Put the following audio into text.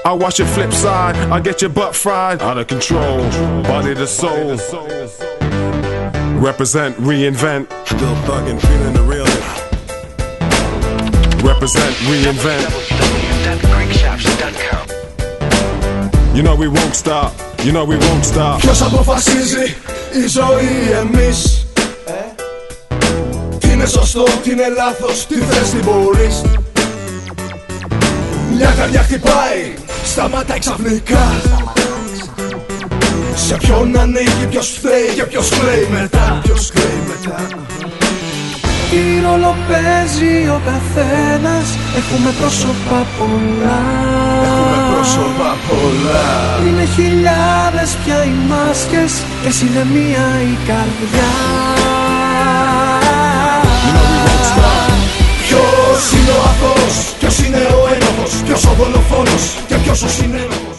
I watch your flip side, I get your butt fried. Out of control, body to soul. Represent, reinvent. Still thuggin', feeling the realness. Represent, reinvent. You know we won't stop. You know we won't stop. Ποιος αποφασίζει η ζωή εμείς? Τι είναι σωστό, τι είναι λάθος, τι θες, τι μπορείς. Μια καρδιά χτυπάει, σταματάει ξαφνικά. Σε ποιον ανοίγει, ποιος φταίει και ποιος κλαίει μετά. Ποιος κλαίει μετά. Τι ρόλο παίζει ο καθένας, έχουμε πρόσωπα πολλά. Έχουμε πρόσωπα πολλά. Είναι χιλιάδες πια οι μάσκες και εσύ είναι μία η καρδιά. Ποιος είναι ο αθώος, ποιος είναι ο ένοχος, ποιος ο δολοφόνος και ποιος ο συνένοχος.